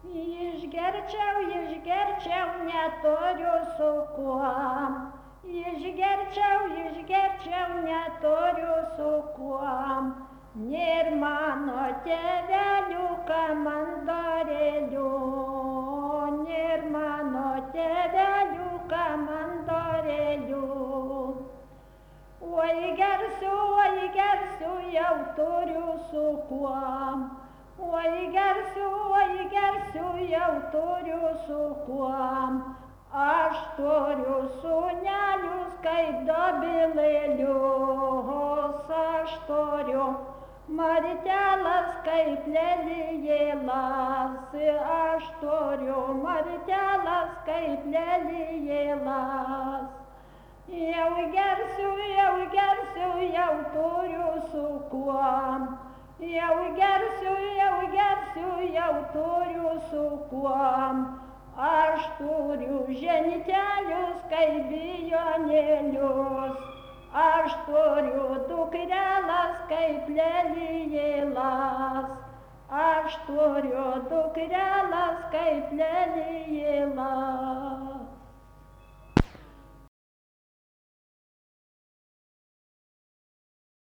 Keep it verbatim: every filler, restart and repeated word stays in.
Išgerčiau, išgerčiau, neturiu su kuom. Išgerčiau, išgerčiau, neturiu su kuom. Nėr mano tėvelių kamandorėlių, nėr mano tėvelių kamandorėlių. Oi gersiu, oi gersiu, jau turiu su kuom. Oi gersiu, oi gersiu, jau turiu su kuom. Aš turiu sūnelius kaip dobilėlius, aš turiu martelas kaip lelijėlas, aš turiu martelas kaip lelijėlas. Jau gersiu, jau gersiu, jau turiu su kuom. Jau gersiu, jau gersiu, jau turiu su kuom. Aš turiu ženitelius kaip bijonėlius, aš turiu dukrelas kaip lelijėlas, aš turiu dukrelas kaip lelijėlas.